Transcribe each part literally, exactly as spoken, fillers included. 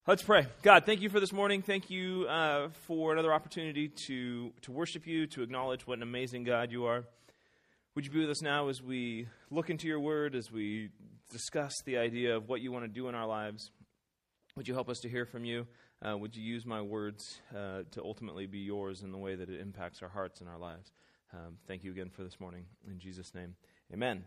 Let's pray. God, thank you for this morning. Thank you uh, for another opportunity to, to worship you, to acknowledge what an amazing God you are. Would you be with us now as we look into your word, as we discuss the idea of what you want to do in our lives? Would you help us to hear from you? Uh, would you use my words uh, to ultimately be yours in the way that it impacts our hearts and our lives? Um, thank you again for this morning. In Jesus' name, amen.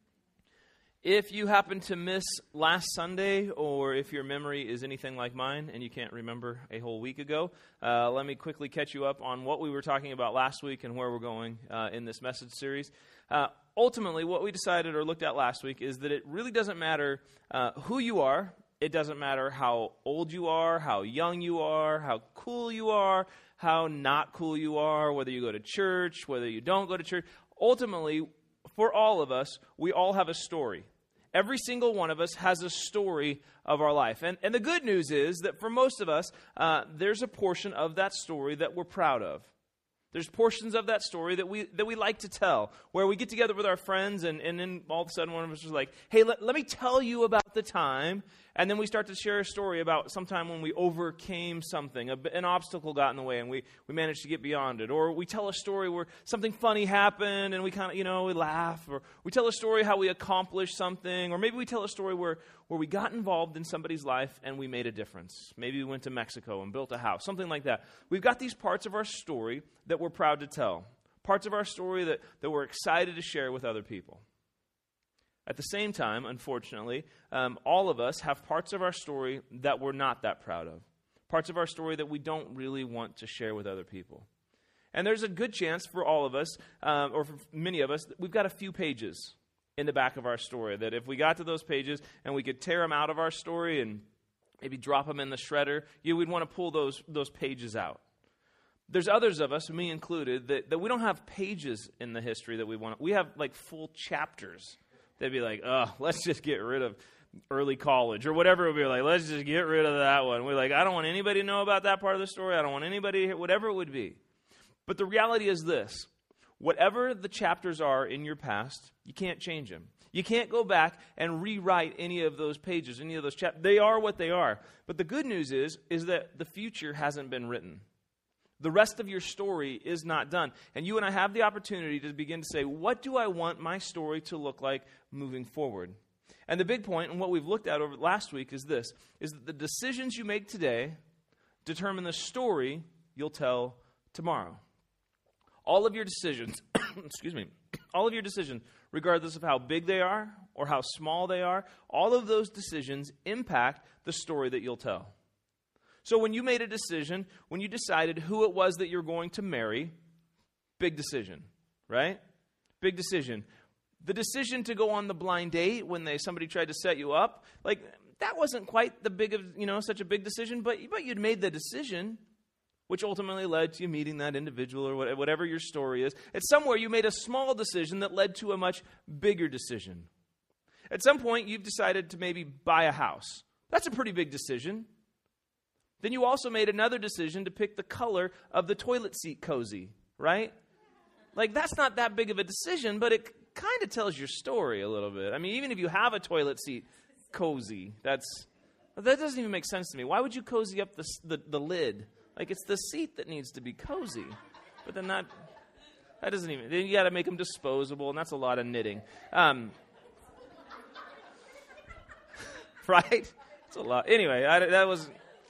If you happen to miss last Sunday, or if your memory is anything like mine and you can't remember a whole week ago, uh, let me quickly catch you up on what we were talking about last week and where we're going uh, in this message series. Uh, ultimately, what we decided or looked at last week is that it really doesn't matter uh, who you are. It doesn't matter how old you are, how young you are, how cool you are, how not cool you are, whether you go to church, whether you don't go to church. Ultimately, for all of us, we all have a story. Every single one of us has a story of our life. And, and the good news is that for most of us, uh, there's a portion of that story that we're proud of. There's portions of that story that we that we like to tell, where we get together with our friends and, and then all of a sudden one of us is like, hey, let, let me tell you about the time. And then we start to share a story about sometime when we overcame something, a, an obstacle got in the way and we, we managed to get beyond it. Or we tell a story where something funny happened and we kind of, you know, we laugh. Or we tell a story how we accomplished something. Or maybe we tell a story where, where we got involved in somebody's life and we made a difference. Maybe we went to Mexico and built a house, something like that. We've got these parts of our story that we're proud to tell. Parts of our story that, that we're excited to share with other people. At the same time, unfortunately, um, all of us have parts of our story that we're not that proud of. Parts of our story that we don't really want to share with other people. And there's a good chance for all of us, um, or for many of us, that we've got a few pages in the back of our story. That if we got to those pages and we could tear them out of our story and maybe drop them in the shredder, you we'd want to pull those those pages out. There's others of us, me included, that, that we don't have pages in the history that we want. We have like full chapters. They'd be like, oh, let's just get rid of early college or whatever. It would be like, let's just get rid of that one. We're like, I don't want anybody to know about that part of the story. I don't want anybody to hear, whatever it would be. But the reality is this. Whatever the chapters are in your past, you can't change them. You can't go back and rewrite any of those pages, any of those chapters. They are what they are. But the good news is, is that the future hasn't been written. The rest of your story is not done. And you and I have the opportunity to begin to say, what do I want my story to look like moving forward? And the big point, and what we've looked at over last week, is this, is that the decisions you make today determine the story you'll tell tomorrow. All of your decisions, excuse me, all of your decisions, regardless of how big they are or how small they are, all of those decisions impact the story that you'll tell. So when you made a decision, when you decided who it was that you're going to marry, big decision, right? Big decision. The decision to go on the blind date when they somebody tried to set you up, like that wasn't quite the big of, you know, such a big decision, but but you'd made the decision, which ultimately led to you meeting that individual or whatever your story is. At somewhere you made a small decision that led to a much bigger decision. At some point you've decided to maybe buy a house. That's a pretty big decision. Then you also made another decision to pick the color of the toilet seat cozy, right? Like, that's not that big of a decision, but it kind of tells your story a little bit. I mean, even if you have a toilet seat cozy, that's that doesn't even make sense to me. Why would you cozy up the the, the lid? Like, it's the seat that needs to be cozy. But then that, that doesn't even, then you got to make them disposable, and that's a lot of knitting. Um, right? It's a lot. Anyway, I, that was...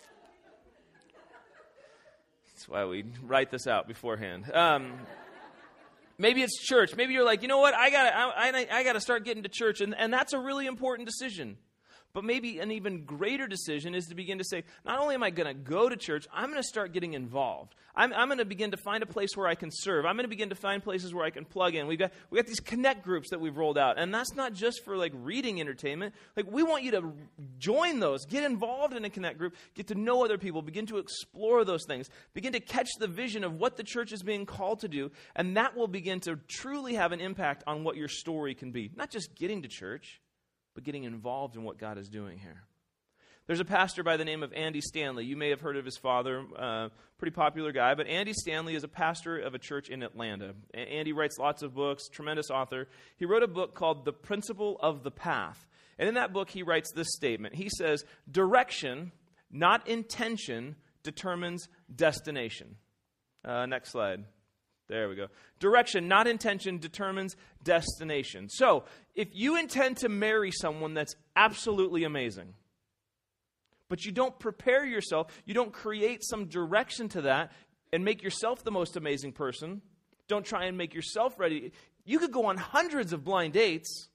That's why we write this out beforehand. Um, maybe it's church. Maybe you're like, you know what? I gotta, I, I, I gotta start getting to church, and, and that's a really important decision. But maybe an even greater decision is to begin to say, not only am I going to go to church, I'm going to start getting involved. I'm, I'm going to begin to find a place where I can serve. I'm going to begin to find places where I can plug in. We've got we got these connect groups that we've rolled out, and that's not just for like reading entertainment. Like, we want you to join those, get involved in a connect group, get to know other people, begin to explore those things, begin to catch the vision of what the church is being called to do, and that will begin to truly have an impact on what your story can be. Not just getting to church, but getting involved in what God is doing here. There's a pastor by the name of Andy Stanley. You may have heard of his father, uh, pretty popular guy, but Andy Stanley is a pastor of a church in Atlanta. A- Andy writes lots of books, tremendous author. He wrote a book called The Principle of the Path. And in that book, he writes this statement. He says, direction not intention, determines destination. Uh, next slide. There we go. Direction, not intention, determines destination. So, if you intend to marry someone that's absolutely amazing, but you don't prepare yourself, you don't create some direction to that and make yourself the most amazing person, don't try and make yourself ready. You could go on hundreds of blind dates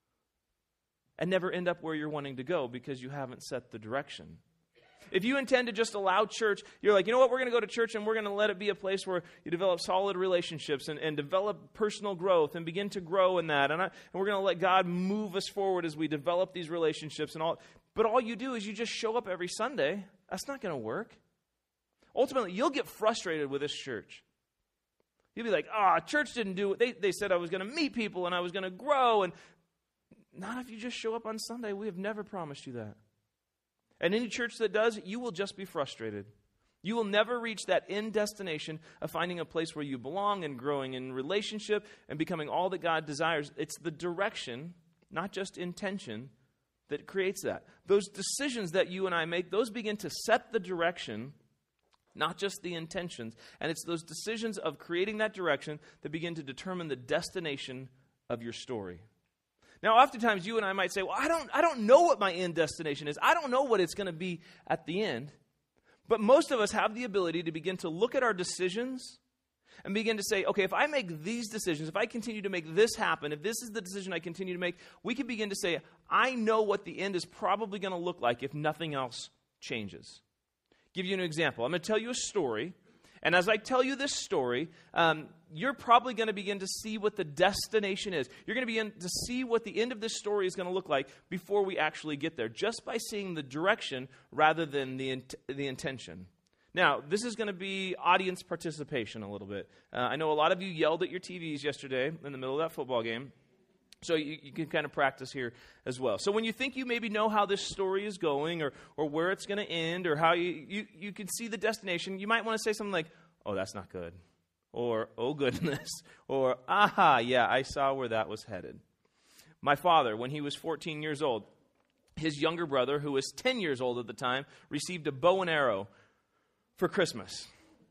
and never end up where you're wanting to go because you haven't set the direction. If you intend to just allow church, you're like, you know what, we're going to go to church and we're going to let it be a place where you develop solid relationships and, and develop personal growth and begin to grow in that. And, I, and we're going to let God move us forward as we develop these relationships and all. But all you do is you just show up every Sunday. That's not going to work. Ultimately, you'll get frustrated with this church. You'll be like, ah, oh, church didn't do what they, they said I was going to meet people and I was going to grow. And not if you just show up on Sunday. We have never promised you that. And any church that does, you will just be frustrated. You will never reach that end destination of finding a place where you belong and growing in relationship and becoming all that God desires. It's the direction, not just intention, that creates that. Those decisions that you and I make, those begin to set the direction, not just the intentions. And it's those decisions of creating that direction that begin to determine the destination of your story. Now, oftentimes you and I might say, well, I don't, I don't know what my end destination is. I don't know what it's going to be at the end. But most of us have the ability to begin to look at our decisions and begin to say, okay, if I make these decisions, if I continue to make this happen, if this is the decision I continue to make, we can begin to say, I know what the end is probably going to look like if nothing else changes. Give you an example. I'm going to tell you a story. And as I tell you this story, um, you're probably going to begin to see what the destination is. You're going to begin to see what the end of this story is going to look like before we actually get there, just by seeing the direction rather than the int- the intention. Now, this is going to be audience participation a little bit. Uh, I know a lot of you yelled at your T Vs yesterday in the middle of that football game. So you, you can kind of practice here as well. So when you think you maybe know how this story is going or or where it's going to end or how you, you, you can see the destination, you might want to say something like, oh, that's not good. Or, oh, goodness. Or, aha, yeah, I saw where that was headed. My father, when he was fourteen years old, his younger brother, who was ten years old at the time, received a bow and arrow for Christmas.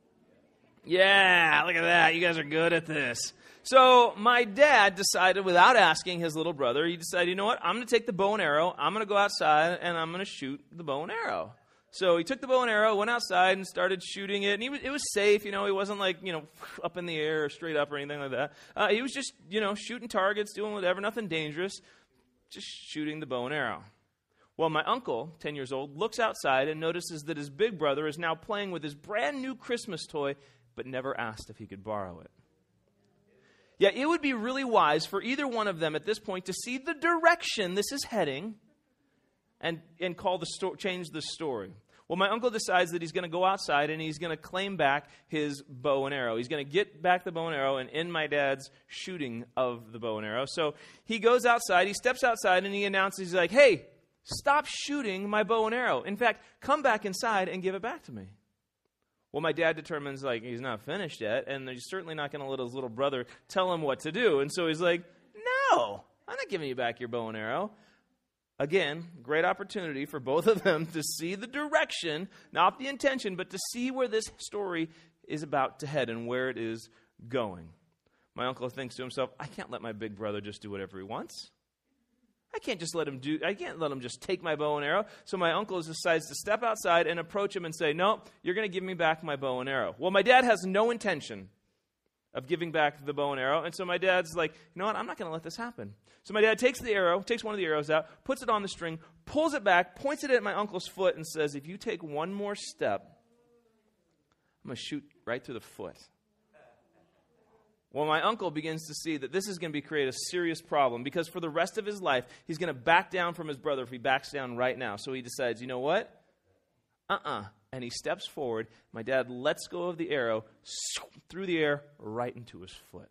Yeah, look at that. You guys are good at this. So my dad decided, without asking his little brother, he decided, you know what, I'm going to take the bow and arrow, I'm going to go outside, and I'm going to shoot the bow and arrow. So he took the bow and arrow, went outside, and started shooting it. And he was, it was safe, you know, he wasn't like, you know, up in the air or straight up or anything like that. Uh, he was just, you know, shooting targets, doing whatever, nothing dangerous, just shooting the bow and arrow. Well, my uncle, ten years old, looks outside and notices that his big brother is now playing with his brand new Christmas toy, but never asked if he could borrow it. Yeah, it would be really wise for either one of them at this point to see the direction this is heading and, and call the sto- change the story. Well, my uncle decides that he's going to go outside and he's going to claim back his bow and arrow. He's going to get back the bow and arrow and end my dad's shooting of the bow and arrow. So he goes outside, he steps outside, and he announces, he's like, hey, stop shooting my bow and arrow. In fact, come back inside and give it back to me. Well, my dad determines, like, he's not finished yet, and he's certainly not going to let his little brother tell him what to do. And so he's like, no, I'm not giving you back your bow and arrow. Again, great opportunity for both of them to see the direction, not the intention, but to see where this story is about to head and where it is going. My uncle thinks to himself, I can't let my big brother just do whatever he wants. I can't just let him do, I can't let him just take my bow and arrow. So my uncle decides to step outside and approach him and say, no, you're going to give me back my bow and arrow. Well, my dad has no intention of giving back the bow and arrow. And so my dad's like, you know what, I'm not going to let this happen. So my dad takes the arrow, takes one of the arrows out, puts it on the string, pulls it back, points it at my uncle's foot and says, if you take one more step, I'm going to shoot right through the foot. Well, my uncle begins to see that this is going to be create a serious problem because for the rest of his life, he's going to back down from his brother if he backs down right now. So he decides, you know what? Uh-uh. And he steps forward. My dad lets go of the arrow through the air right into his foot.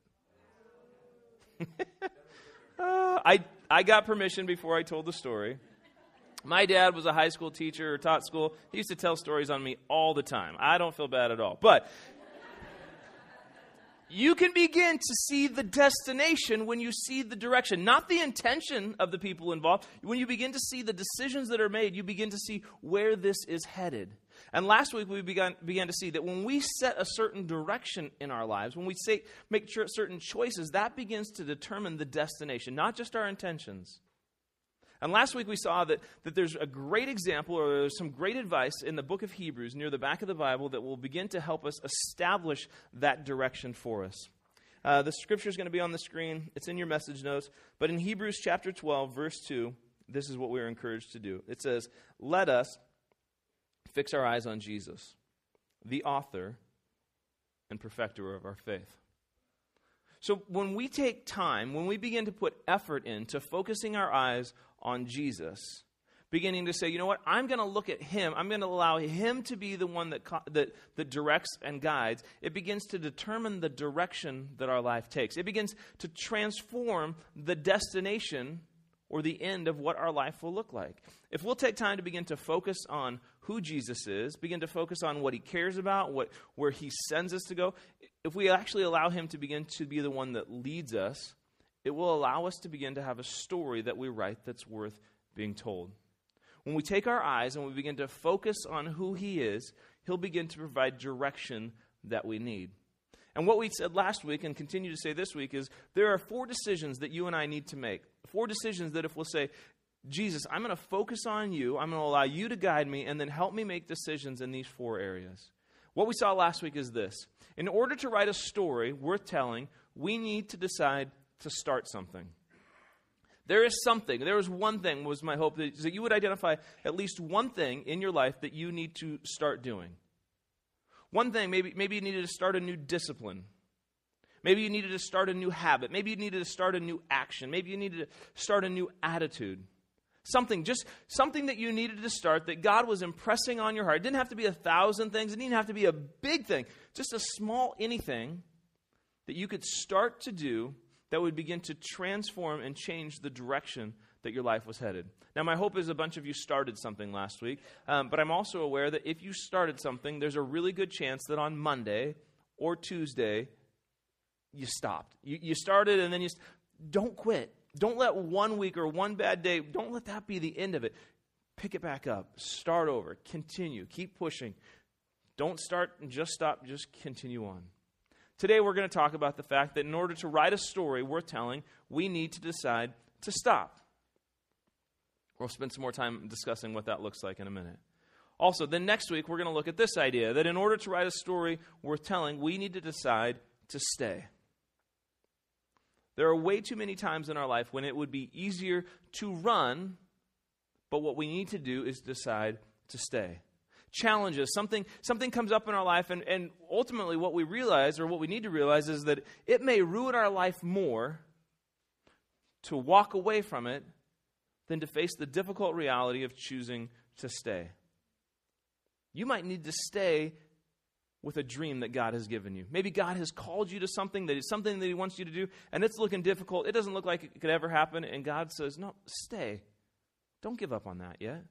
uh, I, I got permission before I told the story. My dad was a high school teacher or taught school. He used to tell stories on me all the time. I don't feel bad at all. But You can begin to see the destination when you see the direction, not the intention of the people involved. When you begin to see the decisions that are made, you begin to see where this is headed. And last week we began, began to see that when we set a certain direction in our lives, when we say, make sure certain choices, that begins to determine the destination, not just our intentions. And last week we saw that, that there's a great example, or there's some great advice in the book of Hebrews near the back of the Bible that will begin to help us establish that direction for us. Uh, the scripture is going to be on the screen. It's in your message notes. But in Hebrews chapter twelve, verse two, this is what we're encouraged to do. It says, "Let us fix our eyes on Jesus, the author and perfecter of our faith." So when we take time, when we begin to put effort into focusing our eyes on Jesus, beginning to say, you know what, I'm going to look at him, I'm going to allow him to be the one that, that, that directs and guides, it begins to determine the direction that our life takes. It begins to transform the destination or the end of what our life will look like. If we'll take time to begin to focus on who Jesus is, begin to focus on what he cares about, what where he sends us to go, if we actually allow him to begin to be the one that leads us, it will allow us to begin to have a story that we write that's worth being told. When we take our eyes and we begin to focus on who he is, he'll begin to provide direction that we need. And what we said last week and continue to say this week is there are four decisions that you and I need to make. Four decisions that if we'll say, Jesus, I'm going to focus on you, I'm going to allow you to guide me, and then help me make decisions in these four areas. What we saw last week is this. In order to write a story worth telling, we need to decide to start something. There is something, there is one thing, was my hope, that, that you would identify at least one thing in your life that you need to start doing. One thing, maybe, maybe you needed to start a new discipline. Maybe you needed to start a new habit. Maybe you needed to start a new action. Maybe you needed to start a new attitude. Something, just something that you needed to start that God was impressing on your heart. It didn't have to be a thousand things. It didn't have to be a big thing. Just a small anything that you could start to do that would begin to transform and change the direction that your life was headed. Now, my hope is a bunch of you started something last week, um, but I'm also aware that if you started something, there's a really good chance that on Monday or Tuesday, you stopped. You, you started and then you... St- don't quit. Don't let one week or one bad day, don't let that be the end of it. Pick it back up. Start over. Continue. Keep pushing. Don't start and just stop. Just continue on. Today we're going to talk about the fact that in order to write a story worth telling, we need to decide to stop. We'll spend some more time discussing what that looks like in a minute. Also, then next week we're going to look at this idea that in order to write a story worth telling, we need to decide to stay. There are way too many times in our life when it would be easier to run, but what we need to do is decide to stay. Challenges, something something comes up in our life, and, and ultimately what we realize, or what we need to realize, is that it may ruin our life more to walk away from it than to face the difficult reality of choosing to stay. You might need to stay with a dream that God has given you. Maybe God has called you to something that is something that he wants you to do, and it's looking difficult. It doesn't look like it could ever happen, and God says, no, stay. Don't give up on that yet.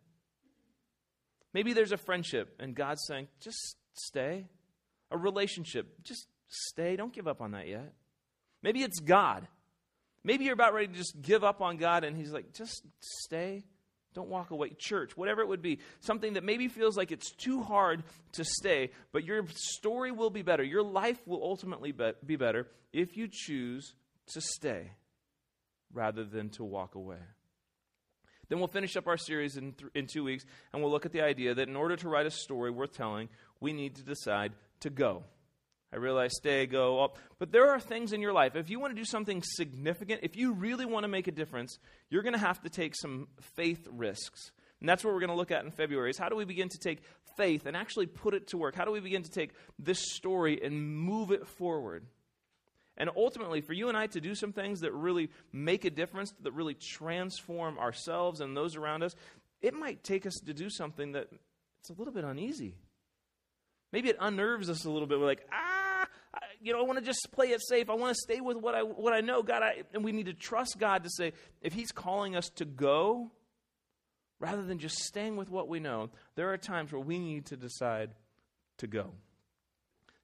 Maybe there's a friendship, and God's saying, just stay. A relationship, just stay. Don't give up on that yet. Maybe it's God. Maybe you're about ready to just give up on God, and he's like, just stay. Don't walk away. Church, whatever it would be. Something that maybe feels like it's too hard to stay, but your story will be better. Your life will ultimately be better if you choose to stay rather than to walk away. Then we'll finish up our series in, th- in two weeks, and we'll look at the idea that in order to write a story worth telling, we need to decide to go. I realize stay, go, up. But there are things in your life. If you want to do something significant, if you really want to make a difference, you're going to have to take some faith risks. And that's what we're going to look at in February, is how do we begin to take faith and actually put it to work? How do we begin to take this story and move it forward? And ultimately, for you and I to do some things that really make a difference, that really transform ourselves and those around us, it might take us to do something that it's a little bit uneasy. Maybe it unnerves us a little bit. We're like, ah, I, you know, I want to just play it safe. I want to stay with what I what I know. God, I, and we need to trust God to say, if he's calling us to go, rather than just staying with what we know, there are times where we need to decide to go.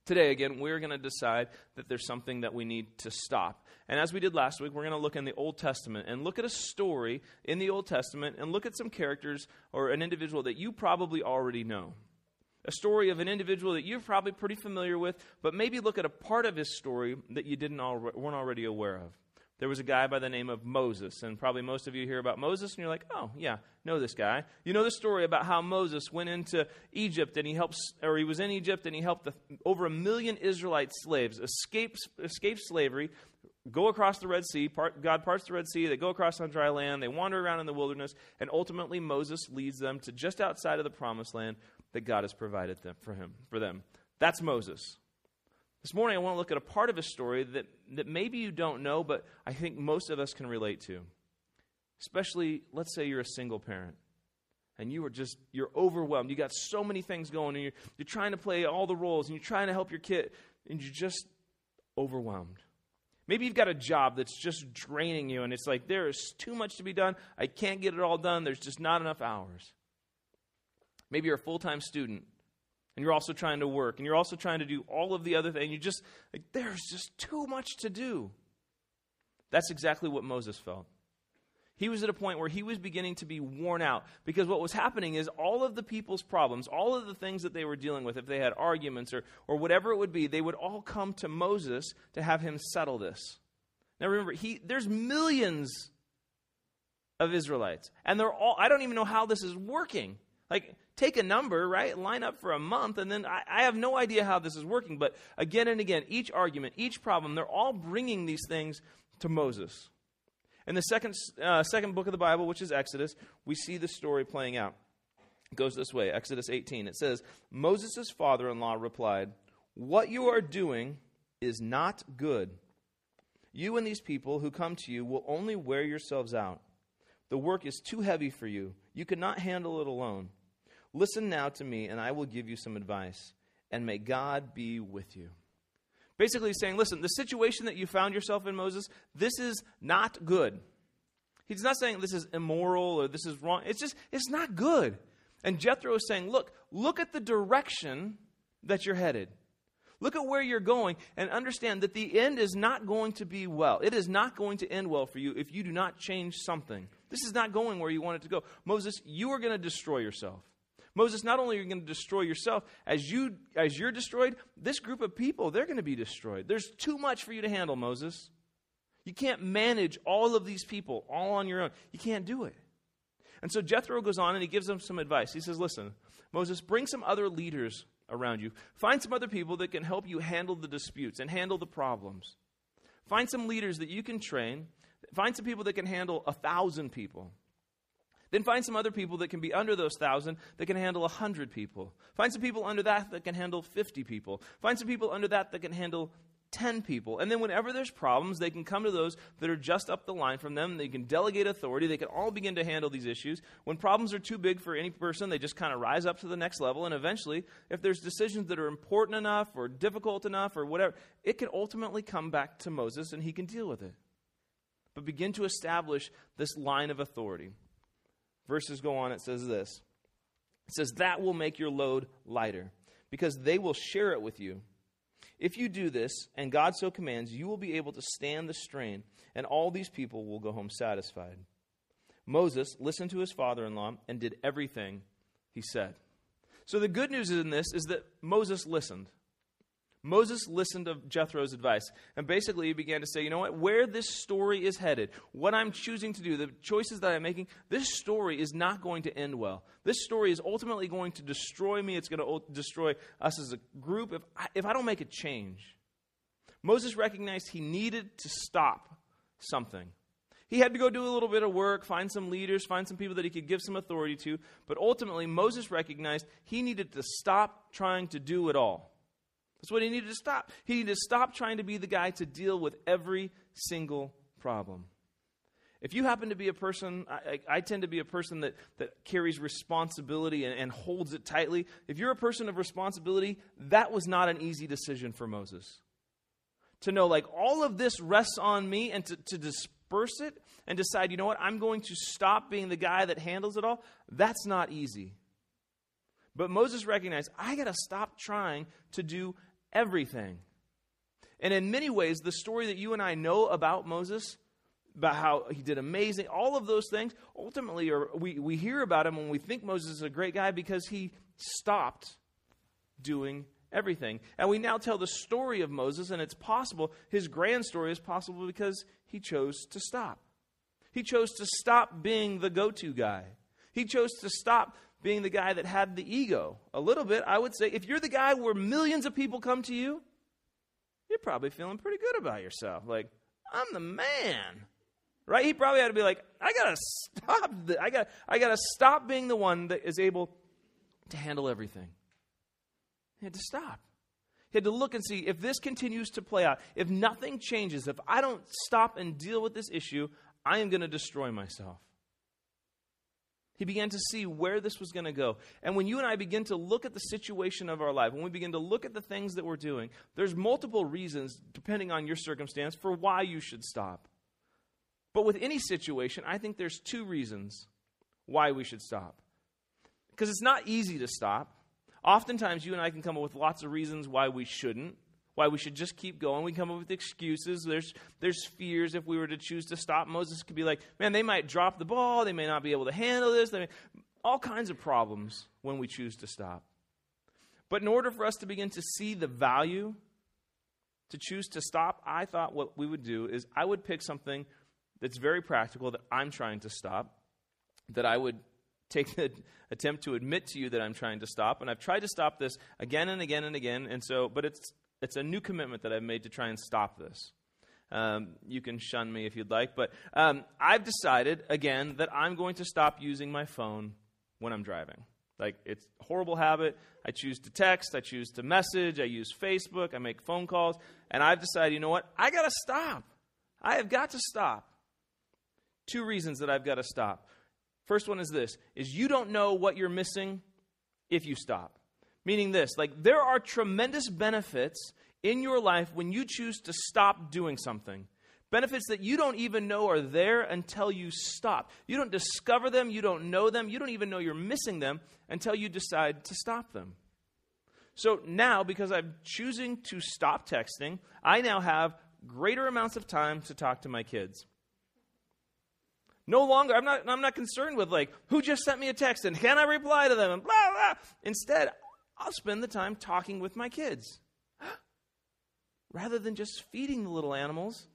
Today, again, we're going to decide that there's something that we need to stop. And as we did last week, we're going to look in the Old Testament and look at a story in the Old Testament and look at some characters or an individual that you probably already know. A story of an individual that you're probably pretty familiar with, but maybe look at a part of his story that you didn't al- weren't already aware of. There was a guy by the name of Moses, and probably most of you hear about Moses, and you're like, oh, yeah, know this guy. You know the story about how Moses went into Egypt, and he helped, or he was in Egypt, and he helped the, over a million Israelite slaves escape, escape slavery, go across the Red Sea. Part, God parts the Red Sea, they go across on dry land, they wander around in the wilderness, and ultimately Moses leads them to just outside of the promised land that God has provided them for him, for them. That's Moses. This morning, I want to look at a part of his story that, that maybe you don't know, but I think most of us can relate to. Especially, let's say you're a single parent, and you are just, you're overwhelmed. You got so many things going, and you're, you're trying to play all the roles, and you're trying to help your kid, and you're just overwhelmed. Maybe you've got a job that's just draining you, and it's like, there is too much to be done. I can't get it all done. There's just not enough hours. Maybe you're a full-time student, and you're also trying to work, and you're also trying to do all of the other things. You just, like, there's just too much to do. That's exactly what Moses felt. He was at a point where he was beginning to be worn out, because what was happening is all of the people's problems, all of the things that they were dealing with, if they had arguments or, or whatever it would be, they would all come to Moses to have him settle this. Now remember, he there's millions of Israelites, and they're all, I don't even know how this is working. Like, take a number, right? Line up for a month, and then I, I have no idea how this is working. But again and again, each argument, each problem, they're all bringing these things to Moses. In the second, uh, second book of the Bible, which is Exodus, we see the story playing out. It goes this way, Exodus eighteen. It says, Moses' father-in-law replied, "What you are doing is not good. You and these people who come to you will only wear yourselves out. The work is too heavy for you. You cannot handle it alone. Listen now to me, and I will give you some advice, and may God be with you." Basically saying, listen, the situation that you found yourself in, Moses, this is not good. He's not saying this is immoral or this is wrong. It's just, it's not good. And Jethro is saying, look, look at the direction that you're headed. Look at where you're going and understand that the end is not going to be well. It is not going to end well for you if you do not change something. This is not going where you want it to go. Moses, you are going to destroy yourself. Moses, not only are you going to destroy yourself, as, you, as you're destroyed, this group of people, they're going to be destroyed. There's too much for you to handle, Moses. You can't manage all of these people all on your own. You can't do it. And so Jethro goes on and he gives them some advice. He says, listen, Moses, bring some other leaders around you. Find some other people that can help you handle the disputes and handle the problems. Find some leaders that you can train. Find some people that can handle a thousand people. Then find some other people that can be under those thousand that can handle a hundred people. Find some people under that that can handle fifty people. Find some people under that that can handle ten people. And then whenever there's problems, they can come to those that are just up the line from them. They can delegate authority. They can all begin to handle these issues. When problems are too big for any person, they just kind of rise up to the next level. And eventually, if there's decisions that are important enough or difficult enough or whatever, it can ultimately come back to Moses and he can deal with it. But begin to establish this line of authority. Verses go on, it says this. It says, that will make your load lighter, because they will share it with you. If you do this, and God so commands, you will be able to stand the strain, and all these people will go home satisfied. Moses listened to his father-in-law and did everything he said. So the good news in this is that Moses listened. Moses listened to Jethro's advice, and basically he began to say, you know what, where this story is headed, what I'm choosing to do, the choices that I'm making, this story is not going to end well. This story is ultimately going to destroy me. It's going to destroy us as a group if I, if I don't make a change. Moses recognized he needed to stop something. He had to go do a little bit of work, find some leaders, find some people that he could give some authority to, but ultimately Moses recognized he needed to stop trying to do it all. That's what he needed to stop. He needed to stop trying to be the guy to deal with every single problem. If you happen to be a person, I, I tend to be a person that, that carries responsibility and, and holds it tightly. If you're a person of responsibility, that was not an easy decision for Moses. To know, like, all of this rests on me, and to, to disperse it and decide, you know what, I'm going to stop being the guy that handles it all, that's not easy. But Moses recognized, I got to stop trying to do everything. And in many ways, the story that you and I know about Moses, about how he did amazing, all of those things, ultimately are, we, we hear about him when we think Moses is a great guy because he stopped doing everything. And we now tell the story of Moses, and it's possible, his grand story is possible because he chose to stop. He chose to stop being the go-to guy. He chose to stop being the guy that had the ego. A little bit, I would say, if you're the guy where millions of people come to you, you're probably feeling pretty good about yourself. Like, I'm the man. Right? He probably had to be like, I gotta stop the, I got I gotta stop being the one that is able to handle everything. He had to stop. He had to look and see if this continues to play out, if nothing changes, if I don't stop and deal with this issue, I am going to destroy myself. He began to see where this was going to go. And when you and I begin to look at the situation of our life, when we begin to look at the things that we're doing, there's multiple reasons, depending on your circumstance, for why you should stop. But with any situation, I think there's two reasons why we should stop. Because it's not easy to stop. Oftentimes, you and I can come up with lots of reasons why we shouldn't, why we should just keep going. We come up with excuses. There's there's fears if we were to choose to stop. Moses could be like, man, they might drop the ball. They may not be able to handle this. They may, all kinds of problems when we choose to stop. But in order for us to begin to see the value, to choose to stop, I thought what we would do is I would pick something that's very practical that I'm trying to stop, that I would take the attempt to admit to you that I'm trying to stop. And I've tried to stop this again and again and again. And so, but it's it's a new commitment that I've made to try and stop this. Um, you can shun me if you'd like, but um, I've decided, again, that I'm going to stop using my phone when I'm driving. Like, it's a horrible habit. I choose to text. I choose to message. I use Facebook. I make phone calls. And I've decided, you know what? I got to stop. I have got to stop. Two reasons that I've got to stop. First one is this, is you don't know what you're missing if you stop. Meaning this, like there are tremendous benefits in your life when you choose to stop doing something. Benefits that you don't even know are there until you stop. You don't discover them, you don't know them, you don't even know you're missing them until you decide to stop them. So now, because I'm choosing to stop texting, I now have greater amounts of time to talk to my kids. No longer, I'm not I'm not concerned with like, who just sent me a text and can I reply to them and blah, blah. Instead, I'll spend the time talking with my kids. Rather than just feeding the little animals,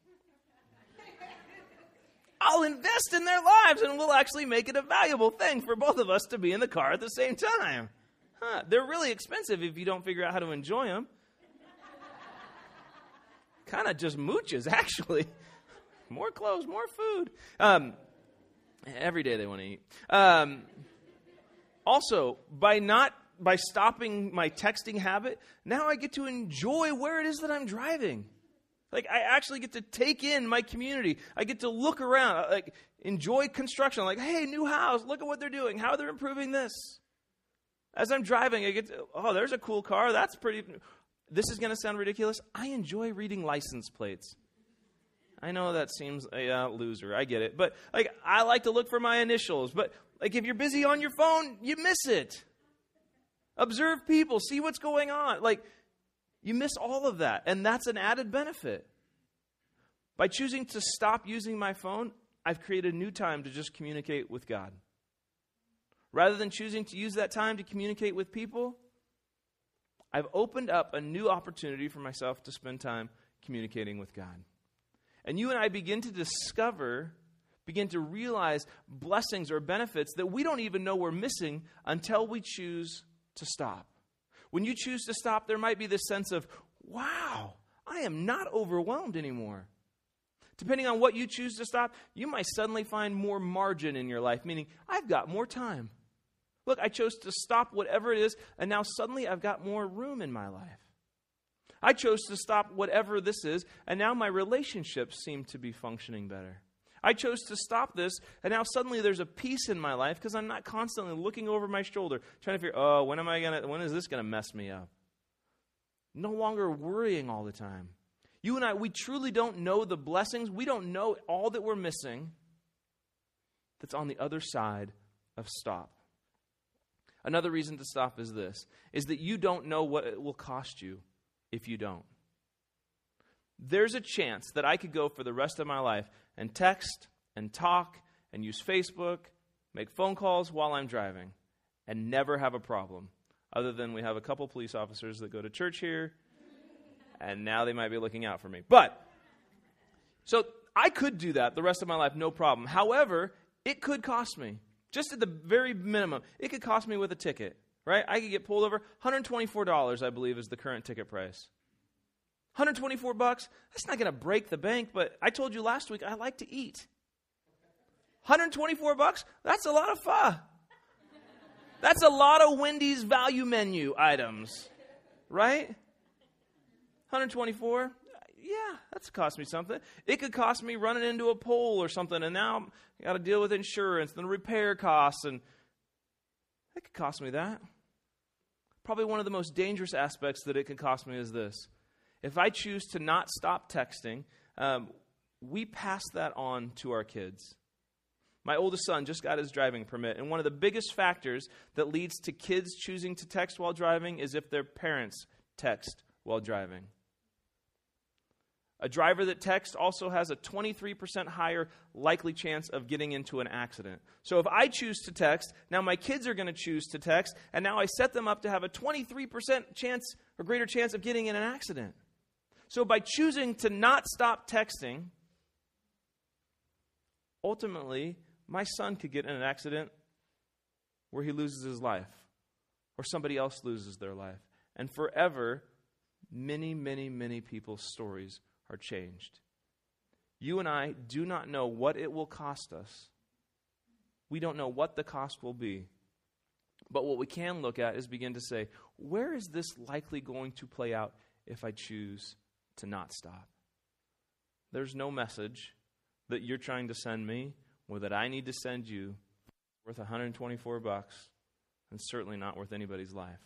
I'll invest in their lives and we'll actually make it a valuable thing for both of us to be in the car at the same time. Huh, they're really expensive if you don't figure out how to enjoy them. Kind of just mooches, actually. More clothes, more food. Um, every day they want to eat. Um, also, by not by stopping my texting habit, now I get to enjoy where it is that I'm driving. Like, I actually get to take in my community. I get to look around, like, enjoy construction. Like, hey, new house, look at what they're doing, how they're improving this. As I'm driving, I get to, oh, there's a cool car, that's pretty. This is going to sound ridiculous. I enjoy reading license plates. I know that seems a uh, loser. I get it. But, like, I like to look for my initials. But, like, if you're busy on your phone, you miss it. Observe people. See what's going on. Like, you miss all of that. And that's an added benefit. By choosing to stop using my phone, I've created new time to just communicate with God. Rather than choosing to use that time to communicate with people, I've opened up a new opportunity for myself to spend time communicating with God. And you and I begin to discover, begin to realize blessings or benefits that we don't even know we're missing until we choose to stop. When you choose to stop, there might be this sense of, wow, I am not overwhelmed anymore. Depending on what you choose to stop, you might suddenly find more margin in your life, meaning I've got more time. Look, I chose to stop whatever it is, and now suddenly I've got more room in my life. I chose to stop whatever this is, and now my relationships seem to be functioning better. I chose to stop this, and now suddenly there's a peace in my life because I'm not constantly looking over my shoulder, trying to figure, oh, when am I gonna, when is this going to mess me up? No longer worrying all the time. You and I, we truly don't know the blessings. We don't know all that we're missing that's on the other side of stop. Another reason to stop is this, is that you don't know what it will cost you if you don't. There's a chance that I could go for the rest of my life and text and talk and use Facebook, make phone calls while I'm driving, and never have a problem, other than we have a couple police officers that go to church here, and now they might be looking out for me. But, so I could do that the rest of my life, no problem. However, it could cost me, just at the very minimum, it could cost me with a ticket, right? I could get pulled over. one hundred twenty-four dollars, I believe, is the current ticket price. one hundred twenty-four bucks, that's not going to break the bank, but I told you last week I like to eat. one hundred twenty-four bucks, that's a lot of pho. That's a lot of Wendy's value menu items, right? one hundred twenty-four, yeah, that's cost me something. It could cost me running into a pole or something, and now I got to deal with insurance and repair costs, and it could cost me that. Probably one of the most dangerous aspects that it could cost me is this. If I choose to not stop texting, um, we pass that on to our kids. My oldest son just got his driving permit, and one of the biggest factors that leads to kids choosing to text while driving is if their parents text while driving. A driver that texts also has a twenty-three percent higher likely chance of getting into an accident. So if I choose to text, now my kids are going to choose to text, and now I set them up to have a twenty-three percent chance or greater chance of getting in an accident. So by choosing to not stop texting, ultimately, my son could get in an accident where he loses his life, or somebody else loses their life. And forever, many, many, many people's stories are changed. You and I do not know what it will cost us. We don't know what the cost will be. But what we can look at is begin to say, where is this likely going to play out if I choose to not stop? There's no message that you're trying to send me or that I need to send you worth one hundred twenty-four bucks, and certainly not worth anybody's life.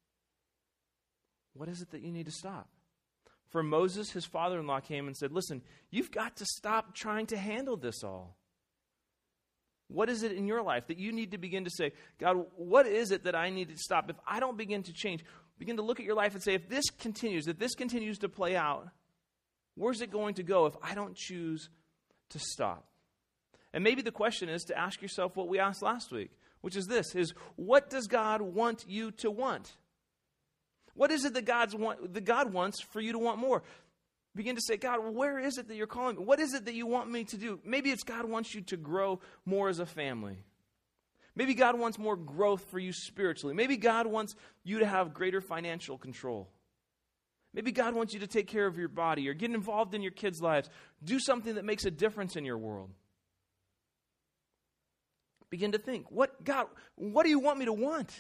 What is it that you need to stop? For Moses, his father-in-law came and said, listen, you've got to stop trying to handle this all. What is it in your life that you need to begin to say, God, what is it that I need to stop? If I don't begin to change, begin to look at your life and say, if this continues, if this continues to play out, where's it going to go if I don't choose to stop? And maybe the question is to ask yourself what we asked last week, which is this, is what does God want you to want? What is it that God's want, that God wants for you to want more? Begin to say, God, where is it that you're calling me? What is it that you want me to do? Maybe it's God wants you to grow more as a family. Maybe God wants more growth for you spiritually. Maybe God wants you to have greater financial control. Maybe God wants you to take care of your body or get involved in your kids' lives. Do something that makes a difference in your world. Begin to think, what God, what do you want me to want?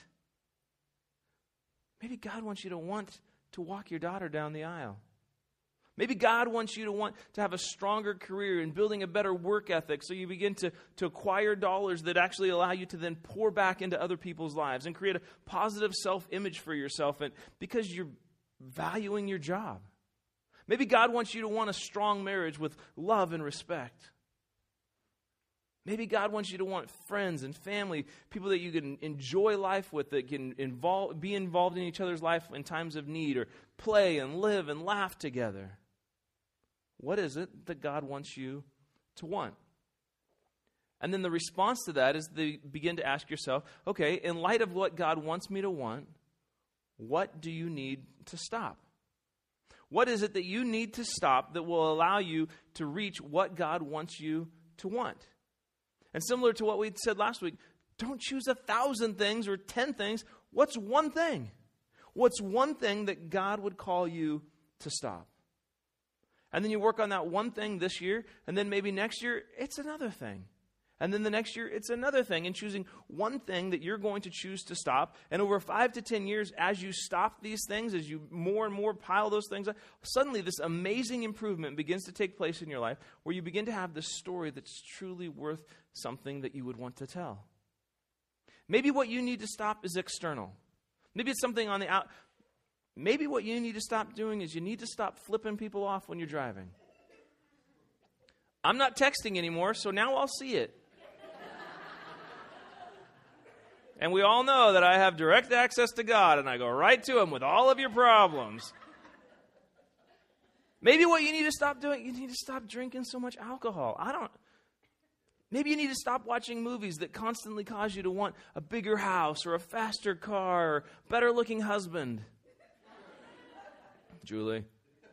Maybe God wants you to want to walk your daughter down the aisle. Maybe God wants you to want to have a stronger career and building a better work ethic so you begin to, to acquire dollars that actually allow you to then pour back into other people's lives and create a positive self-image for yourself and because you're valuing your job. Maybe God wants you to want a strong marriage with love and respect. Maybe God wants you to want friends and family, people that you can enjoy life with, that can involve, be involved in each other's life in times of need, or play and live and laugh together. What is it that God wants you to want? And then the response to that is to begin to ask yourself, okay, in light of what God wants me to want, what do you need to stop? What is it that you need to stop that will allow you to reach what God wants you to want? And similar to what we said last week, don't choose a thousand things or ten things. What's one thing? What's one thing that God would call you to stop? And then you work on that one thing this year, and then maybe next year, it's another thing. And then the next year, it's another thing. And choosing one thing that you're going to choose to stop. And over five to ten years, as you stop these things, as you more and more pile those things up, suddenly this amazing improvement begins to take place in your life where you begin to have this story that's truly worth something that you would want to tell. Maybe what you need to stop is external. Maybe it's something on the out. Maybe what you need to stop doing is you need to stop flipping people off when you're driving. I'm not texting anymore, so now I'll see it. And we all know that I have direct access to God, and I go right to Him with all of your problems. Maybe what you need to stop doing, you need to stop drinking so much alcohol. I don't, maybe you need to stop watching movies that constantly cause you to want a bigger house or a faster car or better looking husband. Julie.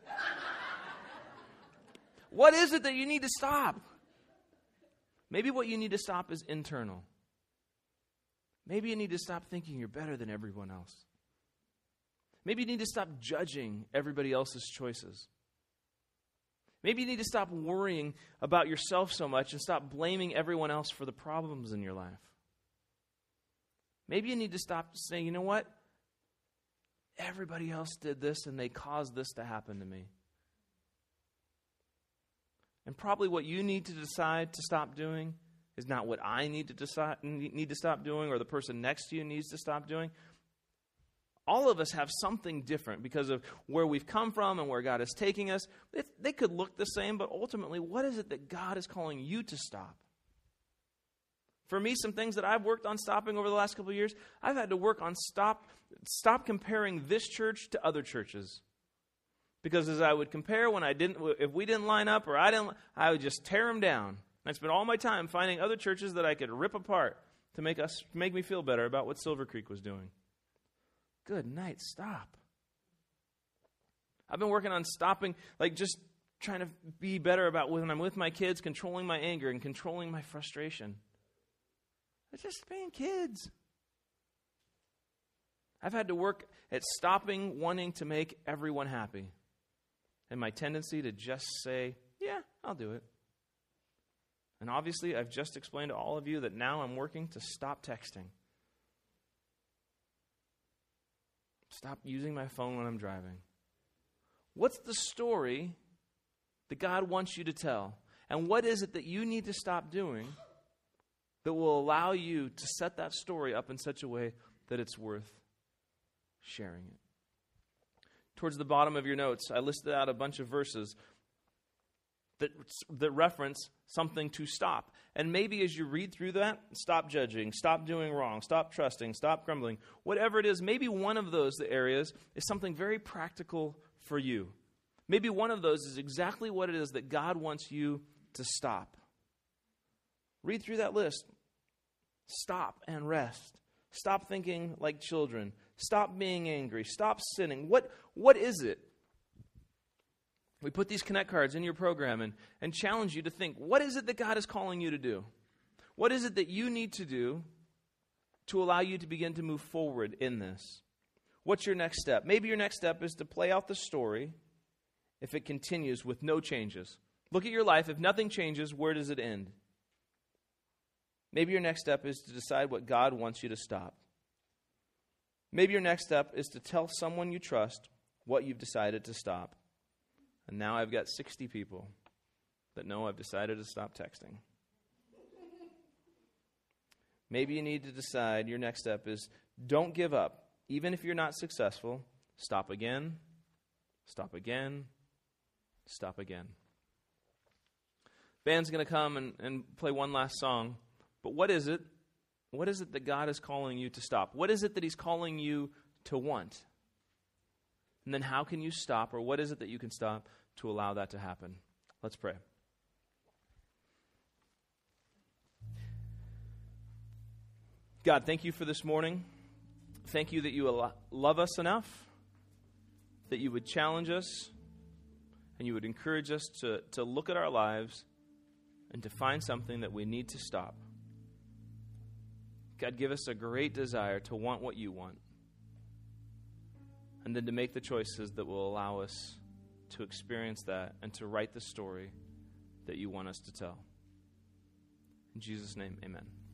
What is it that you need to stop? Maybe what you need to stop is internal. Maybe you need to stop thinking you're better than everyone else. Maybe you need to stop judging everybody else's choices. Maybe you need to stop worrying about yourself so much and stop blaming everyone else for the problems in your life. Maybe you need to stop saying, you know what? Everybody else did this and they caused this to happen to me. And probably what you need to decide to stop doing is not what I need to decide need to stop doing or the person next to you needs to stop doing. All of us have something different because of where we've come from and where God is taking us. It, they could look the same, but ultimately, what is it that God is calling you to stop? For me, some things that I've worked on stopping over the last couple of years, I've had to work on stop, stop comparing this church to other churches. Because as I would compare when I didn't, if we didn't line up or I didn't, I would just tear them down. I spent all my time finding other churches that I could rip apart to make us, make me feel better about what Silver Creek was doing. Good night, stop. I've been working on stopping, like just trying to be better about when I'm with my kids, controlling my anger and controlling my frustration. It's just being kids. I've had to work at stopping wanting to make everyone happy. And my tendency to just say, yeah, I'll do it. And obviously, I've just explained to all of you that now I'm working to stop texting. Stop using my phone when I'm driving. What's the story that God wants you to tell? And what is it that you need to stop doing that will allow you to set that story up in such a way that it's worth sharing it? Towards the bottom of your notes, I listed out a bunch of verses that, that reference something to stop. And maybe as you read through that, stop judging, stop doing wrong, stop trusting, stop grumbling. Whatever it is, maybe one of those areas is something very practical for you. Maybe one of those is exactly what it is that God wants you to stop. Read through that list. Stop and rest. Stop thinking like children. Stop being angry. Stop sinning. What, what is it? We put these connect cards in your program and, and challenge you to think, what is it that God is calling you to do? What is it that you need to do to allow you to begin to move forward in this? What's your next step? Maybe your next step is to play out the story if it continues with no changes. Look at your life. If nothing changes, where does it end? Maybe your next step is to decide what God wants you to stop. Maybe your next step is to tell someone you trust what you've decided to stop. And now I've got sixty people that know I've decided to stop texting. Maybe you need to decide your next step is don't give up. Even if you're not successful, stop again, stop again, stop again. Band's going to come and, and play one last song. But what is it? What is it that God is calling you to stop? What is it that He's calling you to want? And then how can you stop, or what is it that you can stop to allow that to happen? Let's pray. God, thank you for this morning. Thank you that you al- love us enough, that you would challenge us, and you would encourage us to, to look at our lives and to find something that we need to stop. God, give us a great desire to want what you want, and then to make the choices that will allow us to experience that and to write the story that you want us to tell. In Jesus' name, amen.